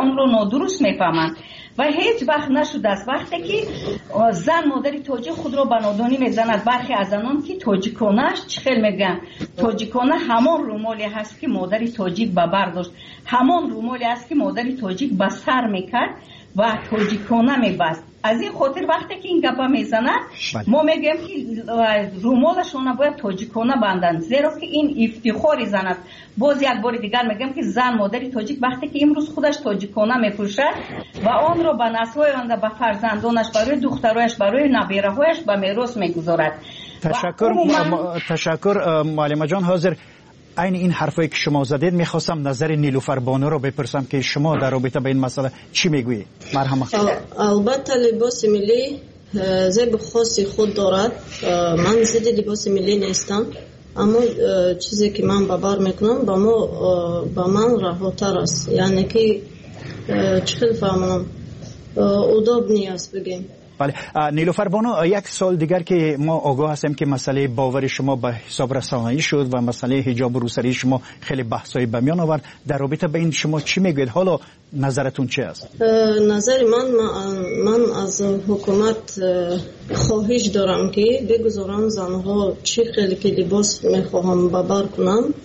اون رو نادرست میفهمند و هیچ وقت نشده است وقتی که زن مادری تاجیک خود را به نادانی میزند. برخی از آنان که تاجیکانه‌اش چخیل میگن تاجیکانه همان رومالی هست که مادری تاجیک به بر داشت، همان رومالی است که مادری تاجیک به سر میکرد و تاجیکانه میبست. از این خاطر وقتی که این گپا میزنند ما میگیم که رومالشون باید تاجیکانه بندن، زیرا که این افتخاری زن است. باز یک بار دیگر میگم که زن مادری تاجیک وقتی که امروز خودش تاجیکانه میپوشد و آن را به نسل‌های آینده به فرزندانش، برای دخترایش، برای نبیره‌هایش به میراث میگذارد. تشکر معلمه جان. حاضر عین این حرفایی که شما زدید میخواستم نظر نیلوفر بانو رو بپرسم که شما در رابطه با این مسئله چی میگویید؟ مرحمت. البته لباس ملی زیب خاصی خود دارد. من ضد لباس ملی نیستم، اما چیزی که من بابار میکنم با من رهاتر است، یعنی که چخیل فهمونم اداب نیست بگیم. بله نیلوفر بانو، یک سال دیگر که ما آگاه هستیم که مسئله باور شما به حساب رسانه‌ای شد و مسئله حجاب و روسری شما خیلی بحثایی به میان آورد. در رابطه به این شما چی میگوید؟ حالا نظرتون چی است؟ نظر من از حکومت خواهش دارم که بگذارم زنها چی خیلی که لباس میخواهم ببر کنم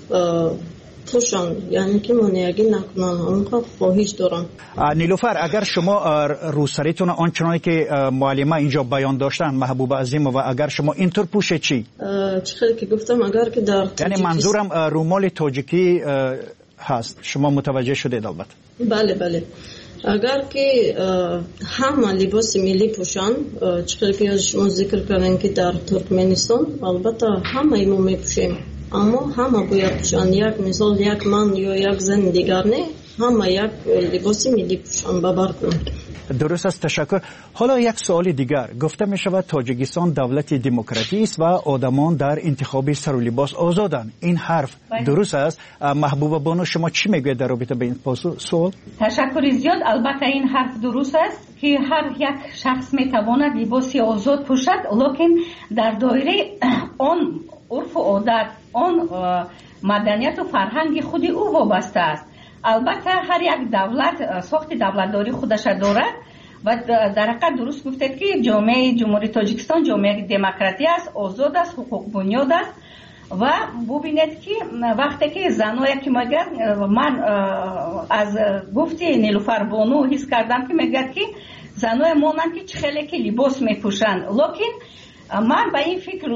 پوشان، یعنی که منیگی نکنن. اونقدر خواهش دارم. نیلوفر، اگر شما روسریتون آنچنانی که معلمه اینجا بیان داشتن محبوب عظیم و اگر شما اینطور پوشه چی؟ چخیلی که گفتم اگر که در یعنی منظورم رومال تاجیکی هست، شما متوجه شدید البته؟ بله اگر که همه لباس ملی پوشن، چخیلی که شما ذکر کردن که در ترکمنستان البته همه ما میپوشیم، اما همه باید پوشن. یک مثال یک من یا یک زن دیگر نه، همه یک لباس ملی پوشن ببر کنن. درست است، تشکر. حالا یک سوال دیگر، گفته می شود تاجیکستان دولت دموکراتی است و آدمان در انتخاب سر و لباس آزادند. این حرف درست است؟ محبوبه بانو شما چی میگوید در رابطه با این سوال؟ تشکر زیاد. البته این حرف درست است که هر یک شخص میتواند لباسی آزاد پوشد، لکن در دایره آن عرف و عادت، آن مدنیت و فرهنگ خود او وابسته است. البته هر یک دولت ساخت دولتداری خودش دارد و در حقیقت درست گفتید که جامعه جمهوری تاجیکستان جامعه دموکراتی است، آزاد است، حقوق بنیاد است و ببینید که وقتی که زنایی که من از گفتی نیلوفر بانو حس کردم که میگه که زنای مانند که خیلی که لباس میپوشند، لکن من به این فکر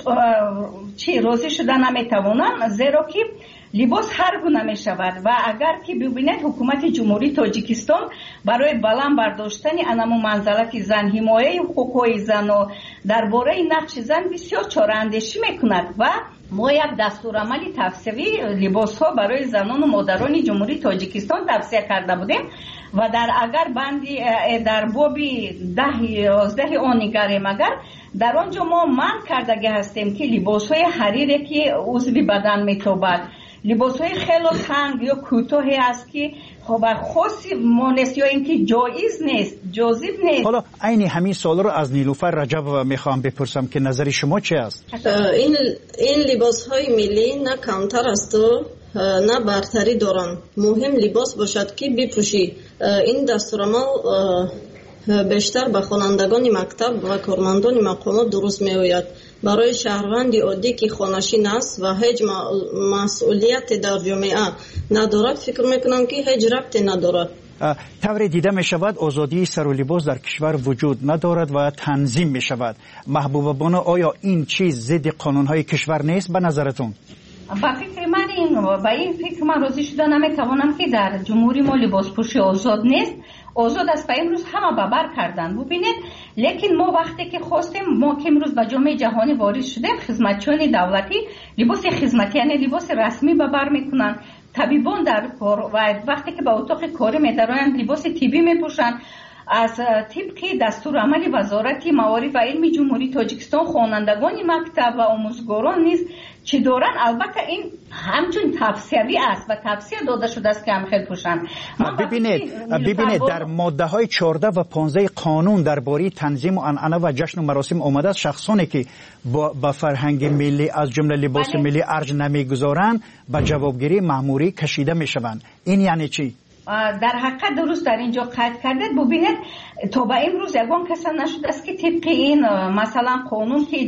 راضی شده نمیتوانم، زیرا که لباس هر گونه می شود و اگر که ببینید حکومت جمهوری تاجیکستان برای بلند برداشتن انمو منزلت زن، حمایه حقوق زن و درباره نقش زن بسیار چاره‌اندیشی میکند و ما یک دستورالعمل توصیوی لباس ها برای زنان و مادران جمهوری تاجیکستان توصیه کرده بودیم و در اگر بندی در بابی 10-11 آن نگریم، اگر در آنجا ما منع کردگی هستیم که لباس های حریری که عضو بدن میتابد، لباس های خیلی تنگ یا کوتاهی است که خب خاصی مانست یا اینکه جایز نیست، جاذب نیست. حالا عین همین سوال رو از نیلوفر رجب میخوام بپرسم که نظر شما چی است؟ این لباس های ملی نه کمتر است و نه برتری دارن. مهم لباس باشد که بپوشی. این دستورالعمل بیشتر به خوانندگان مکتب و کارمندان مقامات درست میآید. برای شهروندی عادی که خانشین است و هیچ مسئولیت در جامعه ندارد فکر میکنم که هیچ ربطی ندارد. طوری دیده می شود آزادی سر و لباس در کشور وجود ندارد و تنظیم می شود. محبوبه بانو، آیا این چیز ضد قانونهای کشور نیست به نظرتون؟ با فکر من با این فکر من راضی شده نمیتوانم که در جمهوری ما لباس پوشی آزاد نیست. آزاد است و امروز همه ببر کردن. ببینید لیکن ما وقتی که خواستیم، ما که امروز به جامعه جهانی وارد شدیم، خدمتچیان دولتی لباس خدمتی یعنی لباس رسمی ببر میکنن، طبیبان در کار و وقتی که به اتاق کاری میدرآیند لباس طبی میپوشن. از طبق دستورالعمل وزارت معارف و علم جمهوری تاجیکستان خوانندگان مکتب و آموزگاران نیز چی دارن. البته این همچون توصیوی است و توصیه داده شده است که هم خیلی پوشن. ببینید در ماده های 14 و 15 قانون درباره تنظیم و عنعنه و جشن و مراسم آمده است شخصانی که با فرهنگ ملی از جمله لباس ملی ارج نمیگذارند به جوابگیری مأموری کشیده میشوند. این یعنی چی؟ در حقیقت درست در اینجا قید کرده. ببینید تا به امروز یگان کس نشده است که طبق این مثلا قانون که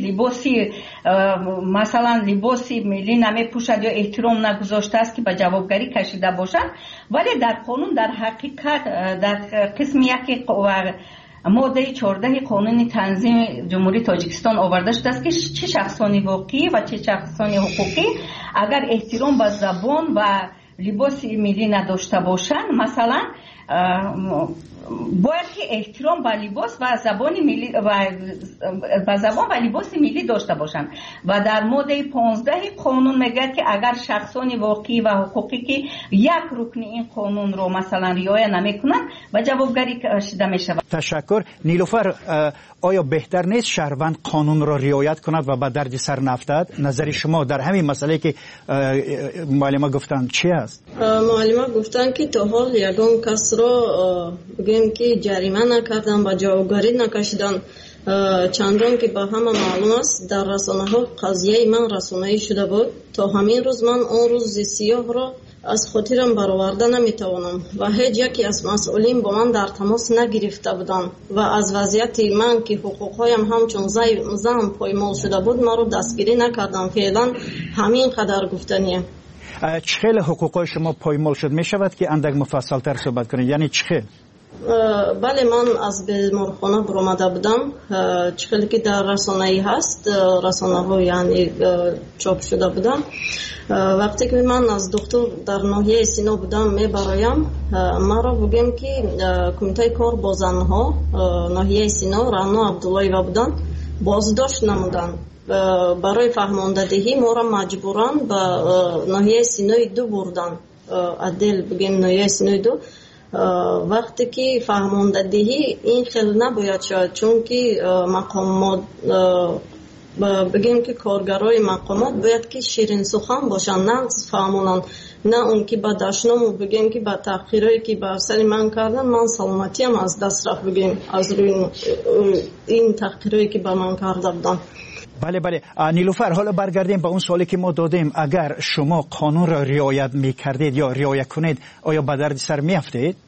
لباسی ملی نمیپوشد یا احترام نگذاشته است که به جوابگری کشیده باشند، ولی در قانون در حقیقت در قسم یک ماده 14 قانون تنظیم جمهوری تاجیکستان آورده شده است که چه شخصانی واقعی و چه شخصانی حقوقی اگر احترام به زبان و لباس ملی نداشته باشند، مثلا باید که احترام به لباس و زبان ملی و زبان و لباس ملی داشته باشند. و در ماده 15 قانون میگه که اگر شخصان واقعی و حقوقی که یک رکن این قانون رو مثلا رعایت نمیکنند و جوابگری کشیده میشود. تشکر. نیلوفر، آیا بهتر نیست شهروند قانون را رعایت کند و به درد سر نفتد؟ نظر شما در همین مسئله که معلمه گفتن چی است؟ معلمه گفتن که تا حال یگان کس را بگیم که جریمه نکردن و جوابگری نکشیدن، چندان که به همه معلوم است در رسانه ها قضیه من رسانه‌ای شده بود. تا همین روز من اون روز سیاه را از خاطرم برآورده نمیتوانم و هیچ یکی از مسئولین با من در تماس نگرفته بودند و از وضعیت من که حقوقهایم همچون زن پایمال شده بود ما رو دستگیری نکردم. فعلا همین قدر گفتنیه. چخیل حقوقهای شما پایمال شد؟ می شود که اندک مفصل تر صحبت کنید؟ یعنی چخیل؟ بله، من از بیمارخانه برآمده بودم. چخیلی که در رسانه‌ای هست، رسانه ها یعنی چاپ شده بودم. وقتی که من از دکتر در ناحیه سینا بودم میبرایم، ما را بگیم که کمیته کار با زنها ناحیه سینا رانا عبداللهیوا بودن، بازداشت نمودن. برای فهماندهی ما را مجبوران به ناحیه سینای 2 بردن. عدل بگیم ناحیه سینای 2. وقتی که فهماندهی این خیلی نباید شد، چون که مقامات بگیم که کارگرای مقامات باید که شیرین سخن باشن، نه فهمونن، نه اون که با دشنامو بگیم که با تحقیرایی که با سر من کردن من سلامتیم از دست رفت، بگیم از روی این تحقیرایی که با من کرده بودن. بله. نیلوفر، حالا برگردیم به اون سوالی که ما دادیم. اگر شما قانون را رعایت میکردید یا رعایت کنید، آیا به درد سر میافتید؟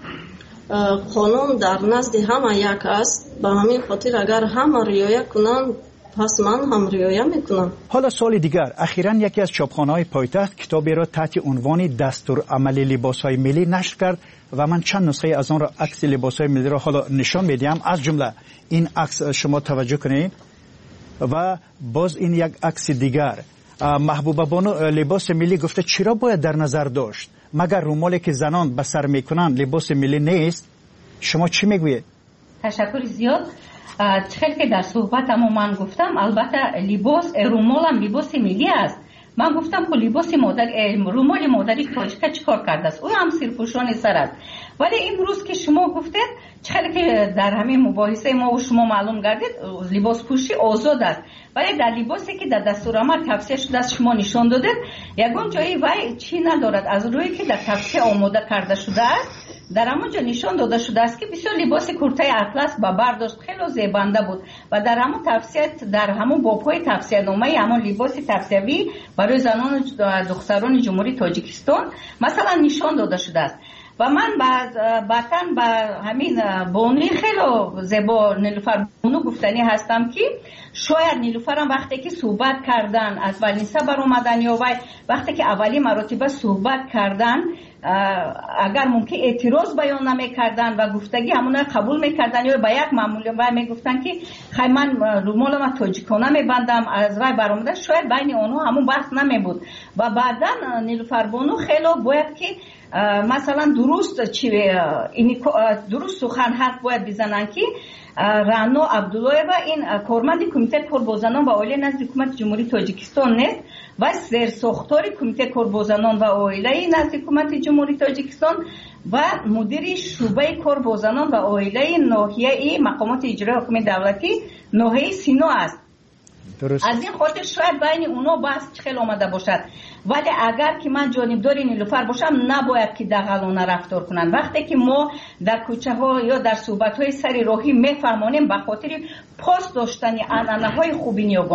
قانون در نزد همه یک است، به همین خاطر اگر همه رعایت کنند پس من هم رعایت میکنم. حالا سوال دیگر، اخیراً یکی از چاپخانه‌های پایتخت کتابی را تحت عنوان دستور عملی لباس‌های ملی نشر کرد و من چند نسخه از آن را عکس لباس‌های ملی را حالا نشان میدم. از جمله این عکس شما توجه کنید و باز این یک عکس دیگر. محبوبه بانو لباس ملی گفته چرا باید در نظر داشت؟ مگر رومالی که زنان به سر میکنن لباس ملی نیست؟ شما چی میگویید؟ تشکر زیاد. خیلی که در صحبتم من گفتم البته رومال هم لباس ملی است. من گفتم که لباس رومال مادری تاجیک چیکار کرده است؟ او هم سرپوشان سر است. ولی امروز که شما گفتید خیلی که در همین مباحثه ما و شما معلوم گردید لباس پوشی آزاد است، ولی در لباسی که در دستورالعمل توصیه شده است شما نشان دادید یگان جایی وای چی ندارد از روی که در توصیه آماده کرده شده است. در همونجا نشان داده شده است که بسیار لباس کرته اطلس با برداشت خیلی زیبنده بود و در همون توصیه در همون بابهای توصیه نامه همون لباس توصیوی برای زنان و دختران جمهوری تاجیکستان مثلا نشان داده شده است. و من بعداً با همین بانوی خیلی زیبا نیلوفر بانو گفتنی هستم که شاید نیلوفر هم وقتی که صحبت کردن از ولینسه بر اومدن یا وقتی که اولی مراتبه صحبت کردن اگر ممکن اعتراض بیان نمیکردن و گفتگی همون قبول میکردن یا با یک معمولی و میگفتن که خیلی من رومال ما تاجیکانه میبندم از رای برآمده، شاید بین اونها همون بحث نمیبود. و بعدا نیلوفر بانو خیلی باید که مثلا درست سخن حرف باید بزنن که رانا عبداللهیوا این کارمند کمیته کار با زنان و عائله نزد حکومت جمهوری تاجیکستان نیست و زیرساختار کمیته کار با زنان و عائله نزد حکومت جمهوری تاجیکستان و مدیر شعبه کار با زنان و عائله ناحیه مقامات اجرایی حکومت دولتی ناحیه سینا است. درست. از این خاطر شاید بین اونا بحث خیلی آمده باشد، ولی اگر که من جانبدار نیلوفر باشم نباید که دغلانه رفتار کنن. وقتی که ما در کوچه ها یا در صحبت های سری راهی میفهمانیم به خاطر پاس داشتن عنعنه های خوبی نیاگان،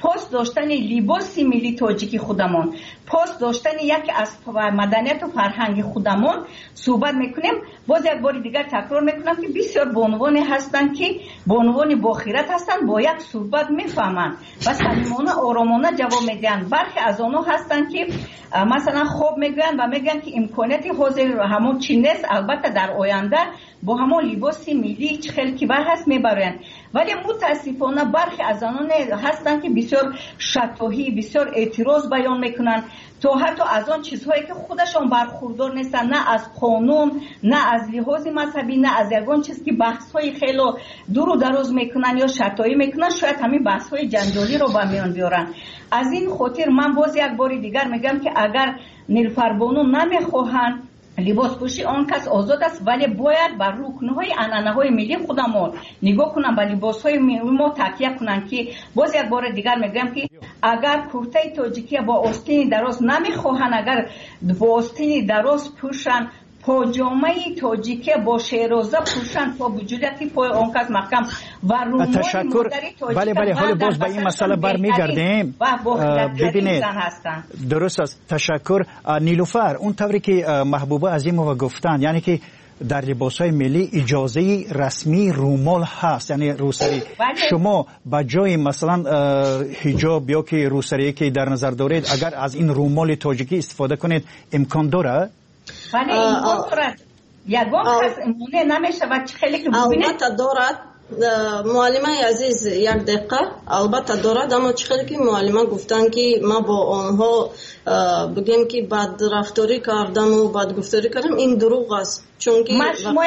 پاس داشتن لباس ملی تاجیکی خودمون، پاس داشتن یک از مدنیت و فرهنگ خودمون صحبت میکنیم. باز یک بار دیگر تکرار میکنم که بسیار بانوانی هستند که بانوان باخیرت هستند، با یک صحبت میفهمند و صمیمانه آرامانه جواب میدن. برخی از آنها هستند که مثلا خوب میگن و میگن که امکاناتی حاضر همون چی نیست، البته در آینده با همون لباس ملی چه خیلی کبر هست میبرن. ولی متاسفانه برخی از آنها هستند که بسیار شتاهی، بسیار اعتراض بیان میکنن، تو حتی از آن چیزهایی که خودشان برخوردار نیستن، نه از قانون، نه از لحاظ مذهبی، نه از یگان چیز که بحث‌های خیلی دور و دراز میکنن یا شتایی میکنن، شاید همین بحث‌های جنجالی رو به میان بیارن. از این خاطر من باز یک بار دیگر میگم که اگر نیلوفر بانو نمیخواهند لباس پوشی، آن کس آزاد است، ولی باید بر رکن‌های عنعنه‌های ملی خودمون نگاه کنن، به لباس‌های ما تکیه کنن. که باز یک بار دیگر میگم که اگر کرته تاجیکی با آستین دراز نمیخواهن، اگر با آستین دراز پوشن، پاجامه تاجیکی با شیرازه پوشن، پا بجولیتی پای آن کس محکم و رومال مادری تاجیکی. بله حالا باز به این مسئله برمیگردیم. ببینید درست است. تشکر نیلوفر. اون طوری که محبوبه عظیمووا گفتن، یعنی که در لباس‌های ملی اجازه رسمی رومال هست، یعنی روسری. شما با جای مثلا حجاب یا که روسری که در نظر دارید، اگر از این رومال تاجیکی استفاده کنید امکان داره؟ ولی امکان دارد. یگان کس امونه نمیشه و خیلی که ببینید البته دارد. معلمه عزیز یک دقیقه، البته دارد، اما چخیلی که معلمه گفتن که ما با آنها بگیم که بد رفتاری کردم و بد گفتاری کردم، این دروغ است. چون که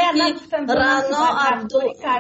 رانا عبدو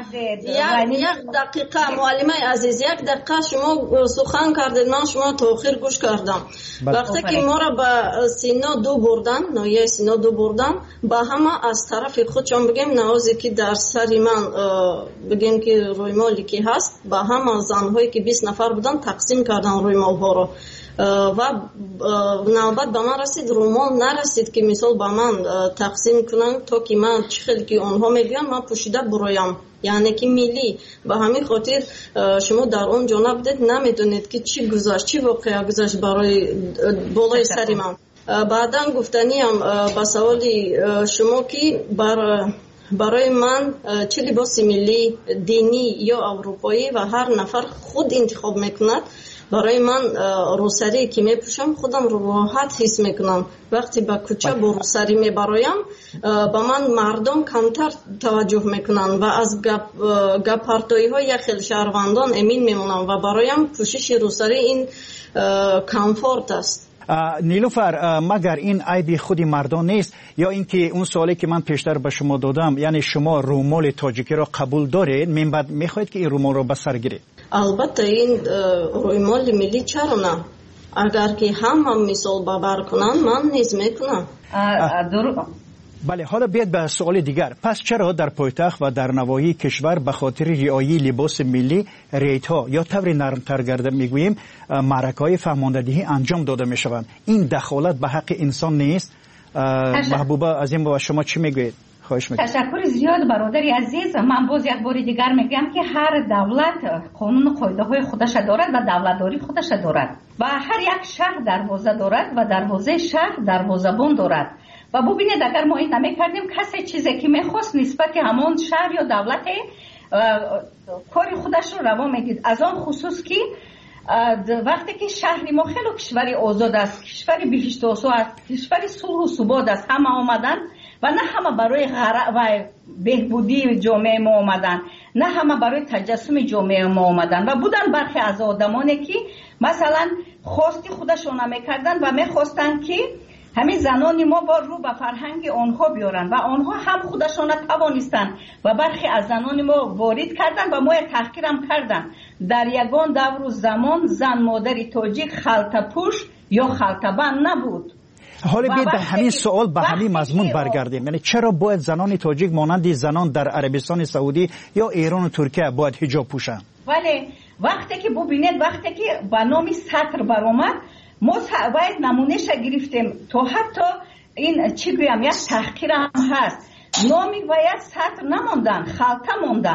یک دقیقه معلمه عزیز، یک دقیقه شما سخن کردید، من شما تاخیر گوش کردم. وقتی که ما را به سینا دو بردن، نایه سینا دو بردن، با همه از طرف خودشان بگیم نوازی که در سری من بگیم که روی مالی که هست، با همه زنهایی که 20 نفر بودن تقسیم کردن روی مالها رو و نوبت به من رسید، رومال نرسید که مثال به من تقسیم کنن تا که من چه خیلی که آنها میگن من پوشیده برایم، یعنی که ملی. به همین خاطر شما در اون جا نبودید، نمیدونید که چی گذشت، چی واقعا گذشت برای بالای سری من. بعدا گفتنیم به سوالی شما که برای من چه لباس ملی دینی یا اروپایی و هر نفر خود انتخاب میکند، برای من روسری که میپوشم خودم رو راحت حس میکنم. وقتی با کوچه با روسری میبرایم با من مردم کمتر توجه میکنن و از گپارتایی های یک خیلی شهروندان امین میمونم و برایم پوشش روسری این کامفورت است. نیلوفر، مگر این عیب خودی مردان نیست یا اینکه اون سوالی که من پیشتر به شما دادم، یعنی شما رومال تاجیکی را قبول دارید، من بعد میخواید که این رومال را به سر گیرید؟ البته این رومال ملی چرا نه؟ اگر که هم مثال بابر کنن من نیز میکنم. بله، حالا بیاید به سوال دیگر. پس چرا در پایتخت و در نواحی کشور به خاطر رعایت لباس ملی ریت‌ها یا طور نرمتر گرده میگوییم معرکه‌های فهماندهی انجام داده میشوند؟ این دخالت به حق انسان نیست؟ محبوبه عظیمووا شما چی میگویید؟ خواهش میکنم. تشکر زیاد برادری عزیز. من باز یک بار دیگر میگم که هر دولت قانون قاعده های خودش دارد و دولتداری خودش دارد و هر یک شهر دروازه دارد و دروازه شهر دروازه‌بان دارد. و ببینید اگر ما این نمی‌کردیم کسی چیزی که می‌خواست نسبت همون شهر یا دولت کار خودش رو روا می‌دید. از آن خصوص که وقتی که شهر ما خیلی کشوری آزاد است، کشوری بهشت آسا است، کشوری صلح و ثبات است، همه آمدن و نه همه برای و بهبودی جامعه ما آمدن، نه همه برای تجسم جامعه ما آمدن و بودن برخی از آدمانی که مثلا خواستی خودشون نمی‌کردن و می‌خواستن که همین زنان ما با رو به فرهنگ آنها بیارن و آنها هم خودشان توانستند و برخی از زنان ما وارد کردن و ما تحقیرم کردن. در یگان دور و زمان زن مادری تاجیک خلطه پوش یا خلطه بند نبود. حالا بیاید به همین سوال به همین مضمون برگردیم. یعنی چرا باید زنان تاجیک مانند زنان در عربستان سعودی یا ایران و ترکیه باید حجاب پوشن؟ ولی وقتی که ببینید وقتی که به نام سطر برآمد ما باید نمونهش گرفتیم تا حتی این چی گویم یک تحقیر هم هست. نامی باید سطر نماندن، خلطه ماندن.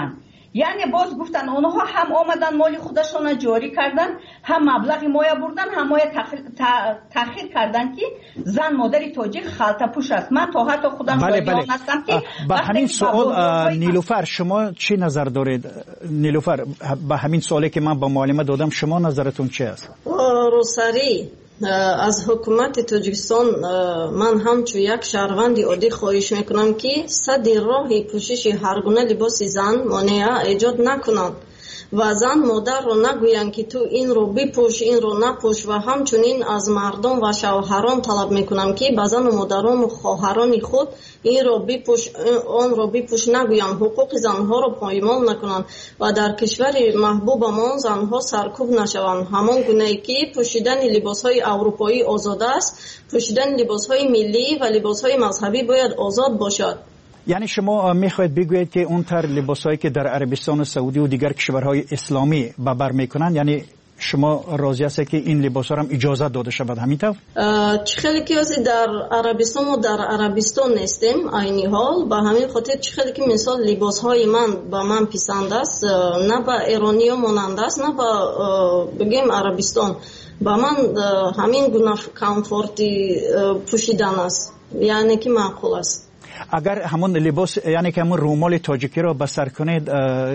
یعنی باز گفتن اونها هم آمدن مال خودشون جاری کردن، هم مبلغ مایه بردن، هم مایه تأخیر کردن که زن مادری تاجیک خالتا پوش است. من تا حتی خودم شاهدان هستم که با همین سوال نیلوفر شما چی نظر دارید؟ نیلوفر با همین سوالی که من با معلمه دادم شما نظرتون چی است؟ روسری از حکومت تاجیکستان من همچو یک شهروند عادی خواهش میکنم که صد راهی پوشش هر گونه لباس زن مانع ایجاد نکنند و زن مادر رو نگویند که تو این رو بپوش این رو نپوش و همچنین از مردم و شوهران طلب میکنم که به زن و مادران و خواهران خود این رو بپوش آن رو بپوش نگویند، حقوق زنها رو پایمال نکنند و در کشور محبوبمان زنها سرکوب نشوند. همان گونه‌ای که پوشیدن لباسهای اروپایی آزاد است، پوشیدن لباسهای ملی و لباسهای مذهبی باید آزاد باشد. یعنی شما میخواید بگویید که اون تر لباسایی که در عربستان و سعودی و دیگر کشورهای اسلامی بر میکنن، یعنی شما راضی هستید که این لباسا هم اجازه داده شود همینطور؟ خیلی که در عربستان و در عربستان نیستیم عینی حال، به همین خاطر خیلی که مثال لباسهای من با من پسند است، نه با ایرانی ها مانند است نه با بگیم عربستان، با من همین گونه کامفورتی پوشیدن است، یعنی که معقول است. اگر همون لباس یعنی که همون رومال تاجیکی را بسر کنید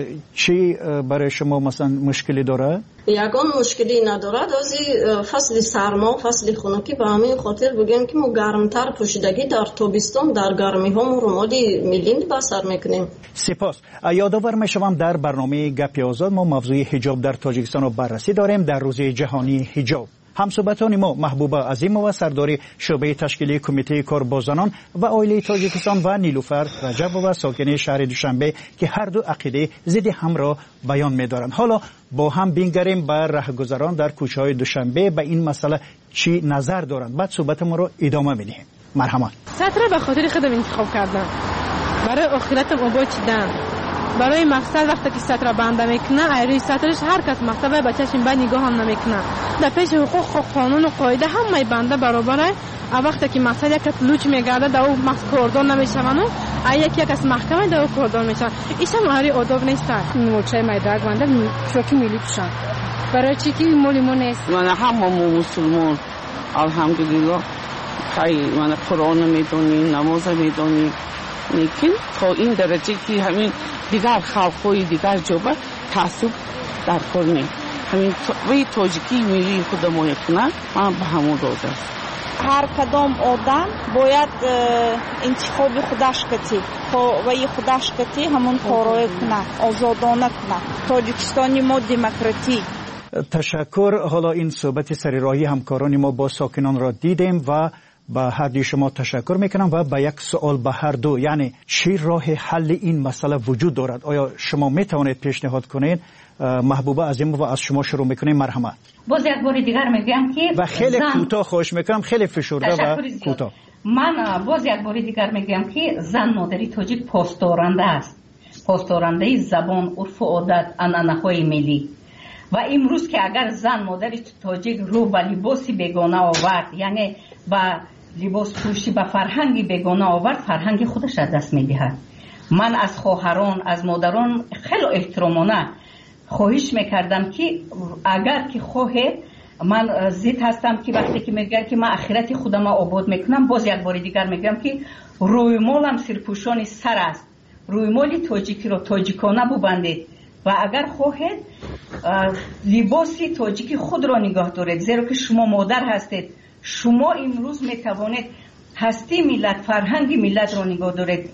چی برای شما مثلا مشکلی داره؟ یگان مشکلی ندارد، از فصل سرما فصل خنکی به همین خاطر بگیم که ما گرمتر پوشیدگی در تابستان در گرمی ها ما رومال ملی بسر میکنیم. سپاس. یادآور میشوم در برنامه گپ آزاد ما موضوع حجاب در تاجیکستان رو بررسی داریم در روز جهانی حجاب. همصحبتان ما محبوبه عظیمова سرداری شعبه تشکیلی کمیته کار با زنان و عائله تاجیکستان و نیلوفر رجبova ساکن شهر دوشنبه که هر دو عقیده ضد هم را بیان می‌دارند. حالا با هم بینگریم بر راهگذران در کوچه‌های دوشنبه به این مسئله چی نظر دارند. بعد صحبت ما رو ادامه می‌دهیم. مرحبا. سطر به خاطر خودم انتخاب کردم. برای آخرتم آباد چیدم. برای مقصد وقتی که سطر بنده میکنه ایروی سطرش هر کس مقصد به چشم به نگاه هم نمیکنه. در پیش حقوق قانون و قاعده همه بنده برابره. وقتی که مقصد یک کس لوچ میگرده در اون کردان نمیشون و یک از محکمه در اون کردان میشن. ایشم ایروی آداب نیست. موچه میدرگ بنده شوکی میلی پوشن. برای چی که مولیمو نیست؟ من همه مسلمان الحمدلله خیلی من قرآن میدونی نماز میدونی، لیکن تا این درجه که همین دیگر خلقهای دیگر جوبه تعصب در کار نیم. همین وی تاجیکی میلی خود ما یکنه من به همون روزه. هر کدام آدم باید انتخاب خودش کتی وی خودش کتی همون کارای کنه، آزادانه کنه. تاجیکستانی ما دموکراتی. تشکر. حالا این صحبت سریراهی همکاران ما با ساکنان را دیدیم و با هر دوی شما تشکر میکنم و با یک سوال به هر دو، یعنی چی راه حل این مسئله وجود دارد؟ آیا شما میتوانید پیشنهاد کنید؟ محبوبه عظیمова از شما شروع میکنیم. مرحمت. باز یک بار دیگر میگم که و خیلی کوتاه خواهش میکنم، خیلی فشرده و کوتاه. من باز یک بار دیگر میگم که زن مادری تاجیک پاسدارنده است، پاسدارنده زبان، عرف و عادت، عنعنه‌های ملی. و امروز که اگر زن مادری تاجیک رو به لباسی بیگانه آورد، یعنی با لباس پوشی به فرهنگی بیگانه آورد، فرهنگ خودش از دست میدهد. من از خواهران از مادران خیلی احترامانه خواهش میکردم که اگر که خواهد من ضد هستم که وقتی که میگن که من آخرت خودم آباد میکنم، باز یک بار دیگر میگم که روی مالم سرپوشان سر است، روی مال تاجیکی رو تاجیکانه ببندید و اگر خواهد لباسی تاجیکی خود را نگاه دارید، زیرا که شما مادر هستید. شما امروز میتوانید هستی ملت، فرهنگ ملت را نگاه دارید.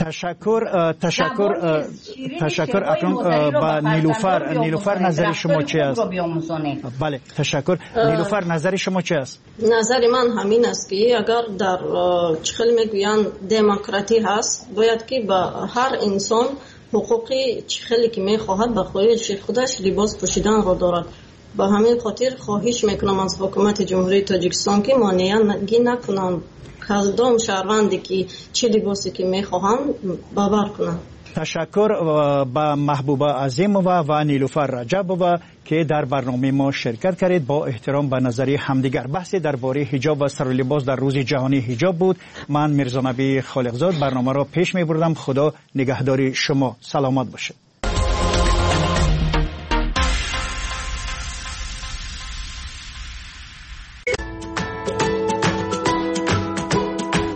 تشکر اکنون با نیلوفر نظر شما چی است؟ بله تشکر. نیلوفر نظر شما چی است؟ نظر من همین است که اگر در چخل میگویند دموکراتی هست، باید که با هر انسان حقوقی چخلی که میخواهد به خواهش خودش لباس پوشیدن را دارد. با همین خاطر خواهش میکنم از حکومت جمهوری تاجیکستان که مانعی نکنند، کدام شهروندی که چه لباسی که میخواهند باور کنند. تشکر با محبوبه عظیمова و نیلوفر رجبova که در برنامه ما شرکت کردید. با احترام به نظری همدیگر بحثی درباره حجاب و سر و لباس در روز جهانی حجاب بود. من میرزا نبی خالقزاد برنامه را پیش میبردم. خدا نگهداری شما. سلامت باشید.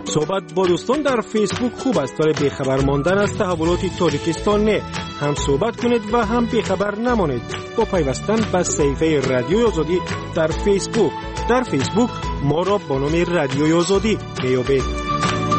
صحبت با دوستان در فیسبوک خوب است ولی بیخبر ماندن از تحولات تاجیکستان نه. هم صحبت کنید و هم بیخبر نمانید با پیوستن به صفحه رادیوی آزادی در فیسبوک. در فیسبوک ما را با نام رادیوی آزادی میابید.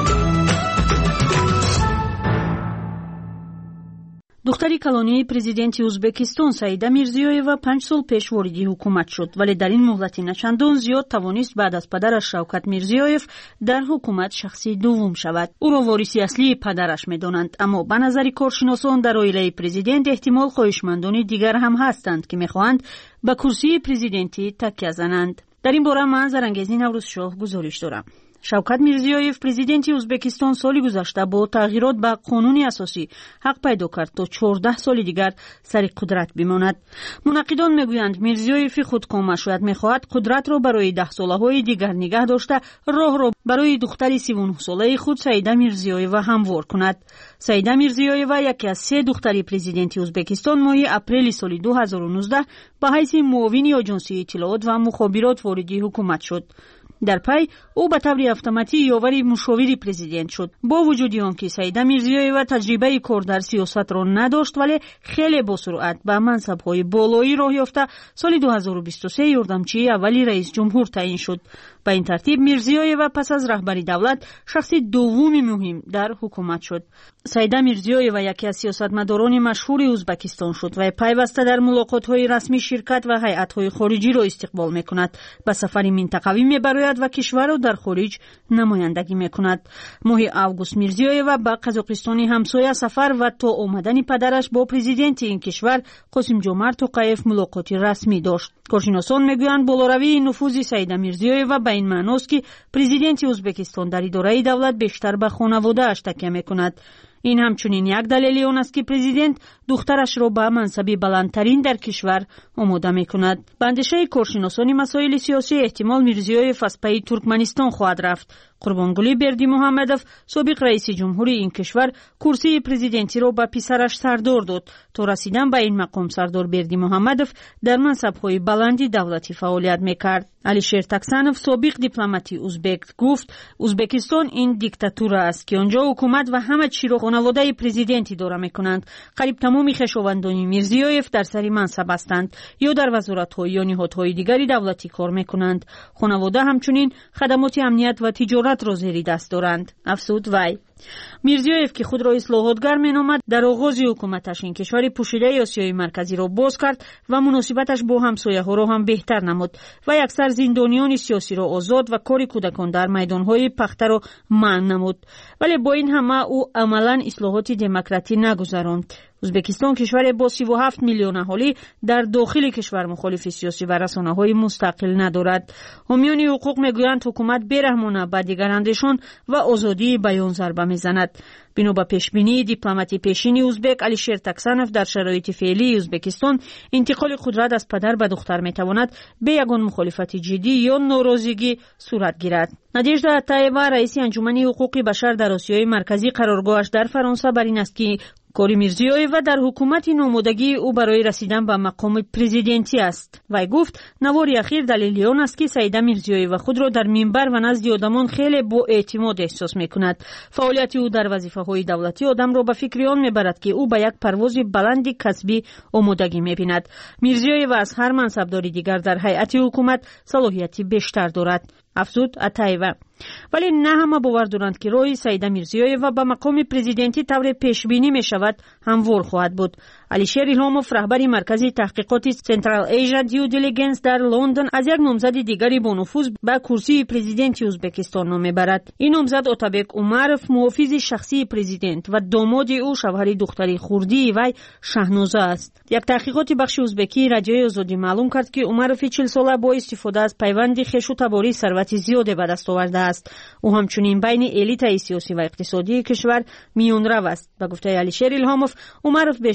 دختری کلونی پرزیدنتی ازبکستان سعیده میرزیویوا 5 سال پیش وارد حکومت شد ولی در این مهلت نچندان زیاد توانست بعد از پدرش شوکت میرزیویف در حکومت شخصی دوم شود. او را وارث اصلی پدرش می‌دانند، اما به نظر کارشناسان در عائله پرزیدنت احتمال خواهشمندان دیگر هم هستند که می‌خواهند به کرسی پرزیدنتی تکیه زنند. در این باره من زرنگیزی نوروزشاه گزارش دارم. شوکت میرزیویف پرزیدنتی ازبکستان سالی گذشته با تغییرات به قانون اساسی حق پیدا کرد تا 14 سال دیگر سر قدرت بماند. منقدان میگویند میرزیویف خودکام مشروعیت میخواهد قدرت را برای 10 ساله‌های دیگر نگه داشته راه را برای دختری 39 ساله خود سعیده میرزیویوا هموار کند. سعیده میرزیویوا یکی از 3 دختری پرزیدنتی ازبکستان ماه اپریل سال 2019 به حیث معاون آژانس اطلاعات و مخابرات وارد حکومت شد. در پی او به طور اتوماتیک یاور مشاور پرزیدنت شد. با وجود آنکه سعیده میرزیویوا تجربه کار در سیاست را نداشت ولی خیلی با سرعت به منصب‌های بالایی راه یافته سال 2023 یاردمچی اولی رئیس جمهور تعیین شد. به این ترتیب میرزیویوا پس از رهبری دولت شخص دوم مهم در حکومت شد. سعیده میرزیویوا یکی از سیاستمداران مشهور ازبکستان شد و پیوسته در ملاقات‌های رسمی شرکت و هیئت‌های خارجی را استقبال می‌کند. به سفر منطقوی می‌براید و کشور را در خارج نمایندگی می‌کند. ماه اوگوست میرزیویوا به قزاقستان همسایه سفر و تا آمدن پدرش با پرزیدنت این کشور قاسم جمعت توقیف ملاقات رسمی داشت. کارشناسان می‌گویند بالاروی نفوذ سعیده میرزیویوا به این معناست که پرزیدنت ازبکستان در اداره دولت بیشتر به خانواده اش تکیه می‌کند. این همچنین یک دلیل آن است که پرزیدنت دخترش را به منصب بلندترین در کشور آماده می‌کند. به اندیشه کارشناسان مسائل سیاسی احتمال میرزیویف از پی ترکمنستان خواهد رفت. قربانگلی بردیمحمدوف سابق رئیس جمهوری این کشور کرسی پرزیدنتی را به پسرش سردار داد. تا رسیدن به این مقام سردار بردیمحمدوف در منصب‌های بلندی دولتی فعالیت می‌کرد. علیشیر تکسانوف سابق دیپلماتی ازبک گفت ازبکستان این دیکتاتور است که آنجا حکومت و همه چی را خانواده پرزیدنتی اداره می‌کنند. قریب تمام خویشاوندان میرزیویف در سر منصب هستند یا در وزارت‌ها یا نهادهای دیگری دولتی کار می‌کنند. خانواده همچنین خدمات امنیت و تجارت را زیر دست دارند. افزود وی. میرزیویف که خود را اصلاحاتگر مینامد در آغاز حکومتش این کشور پوشیده آسیای مرکزی را باز کرد و مناسبتش با همسایه‌ها را هم بهتر نمود و اکثر زندانیان سیاسی را آزاد و کار کودکان در میدان‌های پخته را منع نمود. ولی با این همه او عملاً اصلاحات دموکراتی نگذراند. ازبکستان کشور با 37 میلیون اهالی در داخل کشور مخالف سیاسی و رسانه‌های مستقل ندارد. حامیان حقوق میگویند حکومت بیرحمانه به دیگراندیشان و آزادی بیان ضربه میزند. بنا به پیشبینی دیپلماتی پیشین ازبک علیشیر تکسانوف در شرایط فعلی ازبکستان انتقال قدرت از پدر به دختر میتواند به یگان مخالفت جدی یا ناراضگی صورت گیرد. نادیژدا عطایeva رئیس انجمن حقوق بشر در آسیای مرکزی قرارگاهش در فرانسه بر این است که کاری میرزیویوا در حکومت نامادگی او برای رسیدن به مقام پرزیدنتی است. وی گفت نوار اخیر دلیل آن است که سعیده میرزیویوا خود را در منبر و نزد آدمان خیلی با اعتماد احساس میکند. فعالیت او در وظیفه‌های دولتی آدم را به فکر آن میبرد که او به یک پرواز بلند کسبی آمادگی میبیند. میرزیویوا از هر منصبدار دیگر در هیئت حکومت صلاحیتی بیشتر دارد. افزود عطایeva. ولی نه همه باور دارند که راه سعیده میرزیویوا به مقام پرزیدنتی طور پیش بینی می شود هموار خواهد بود. علیشیر الهاموف رهبر مرکز تحقیقات سنترال ایژا دیو دیلیجنس در لندن از یک نامزد دیگری با نفوذ به کرسی پرزیدنتی ازبکستان نام میبرد. این نامزد اتابک اومروف محافظ شخصی پرزیدنت و داماد او شوهر دختری خوردی وی شهنازه است. یک تحقیقات بخش ازبکی رادیوی آزادی معلوم کرد که اومروف 40 ساله با استفاده از پیوند خویش و تباری ثروت زیادی به دست آورده است. او همچنین بین الیت سیاسی و اقتصادی کشور میانرو است. به گفته علیشیر الهاموف اومروف بیشتر چون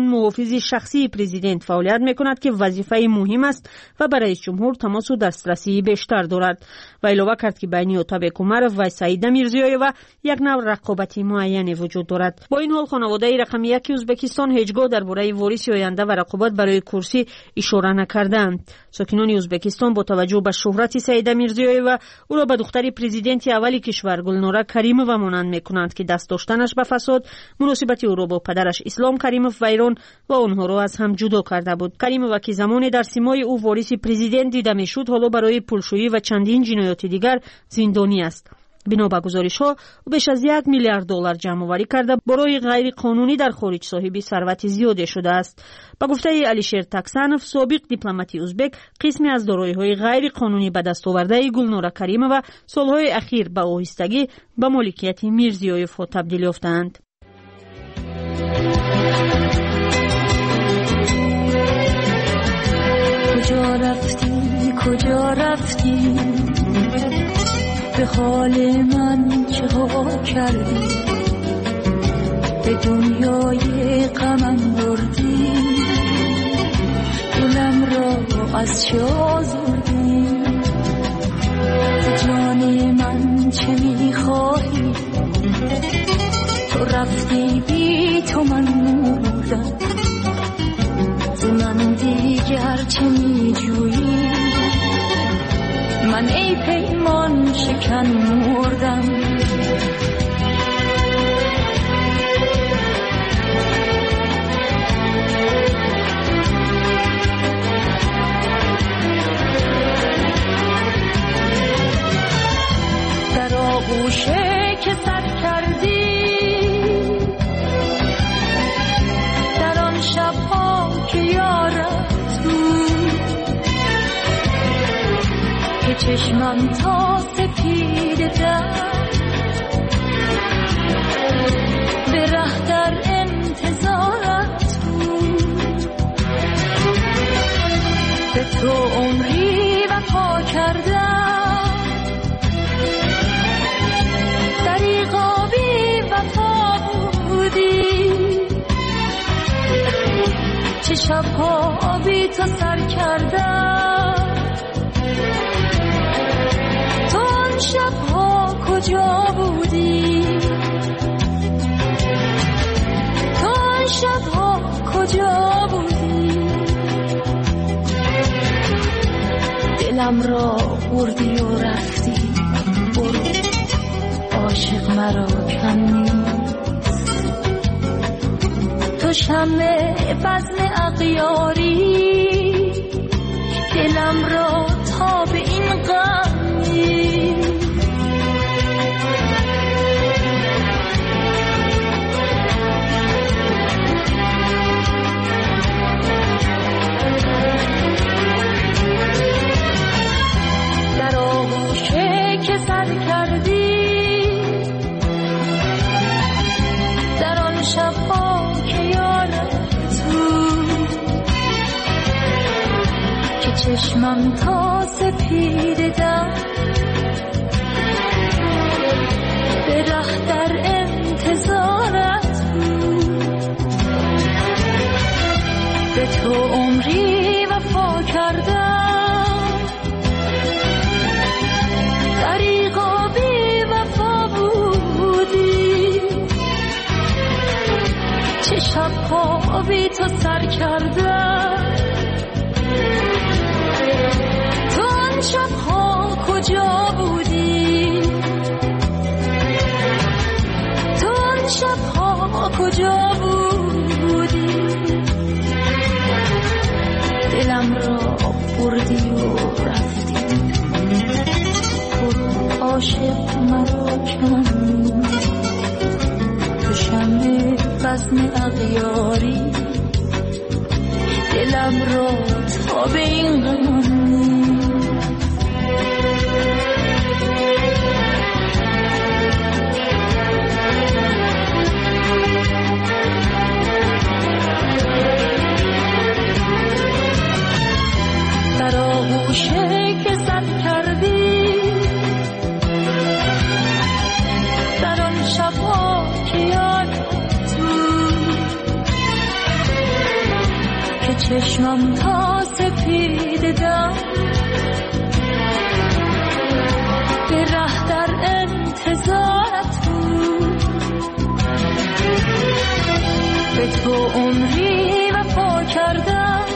همچون محافظ شخصی پرزیدنت فعالیت میکند که وظیفه مهم است و برای رئیس جمهور تماس و دسترسی بیشتر دارد. و علاوه کرد که بین اوتابک اومرов و سعیده میرزیویوا یک نوع رقابتی معینی وجود دارد. با این حال خانواده رقم 1 ازبکستان هیچگاه درباره وارث آینده و رقابت برای کرسی اشاره نکردند. ساکنان ازبکستان با توجه به شهرت سعیده میرزیویوا او را به دختر پرزیدنت اولی کشور گلنوره کریمووا مانند میکنند که دست داشتنش به فساد، مناسبت او را با پدرش اسلام کریموف ویران و آنها را از هم جدا کرده بود. کریمووا که زمانی در سیمای او وارث پرزیدنت دیده میشد، حالا برای پولشویی و چندین جنایات دیگر زندانی است. بنا به گزارش‌ها او بیش از $1 میلیارد جمع‌آوری کرده برای غیر قانونی در خارج صاحب ثروت زیادی شده است. با گفته علیشیر تکسنوف، سابق دیپلمات ازبک، قسمی از دارایی‌های غیر قانونی به دست آورده گلنوره کریمووا سالهای اخیر به آهستگی به مالکیت میرزیویف تبدیل یافتند. کجا رفتی به حال من چه ها کردی، به دنیای غمم بردی، دلم را از چه آزردی، جان من چه میخواهی، تو رفتی بی تو من مردم، ز من دیگر چه میجویی، من ای پیمان شکن مردم. در آغوشه که سر کردی، در آن شبها که یارت بود، که چشمم تا سپید دم به ره در انتظارت بود، به تو عمری وفا کردم، دریغا بی وفا بودی، چه شبها بی تو سر کردم، تو آن شبها کجا بودی، تو آن شبها کجا بودی، دلم را بردی و رفتی، برو عاشق مرا کم نیست، تو شمع بزم اغیاری، دلم را تا به این غمی، در آغوشه که سر کردی، در آن شبها که یارت بود، که چشمم تا سپیدم به ره در انتظارت بود، به تو عمری وفا کردم، دریغا بی وفا بودی، چه شبها بی تو سر کردم، تو آن شبها کجا بودی، تو آن شبها کجا بودی، دلم را بردی و رفتی، برو عاشق مرا کم، تو شمع بزم اغیاری، دلم را تا به این غم. در آغوشه که سر کردی، در آن شبها که یادت بود، چشمم تا سپیدم به ره در انتظارت بود به تو عمری وفا کردم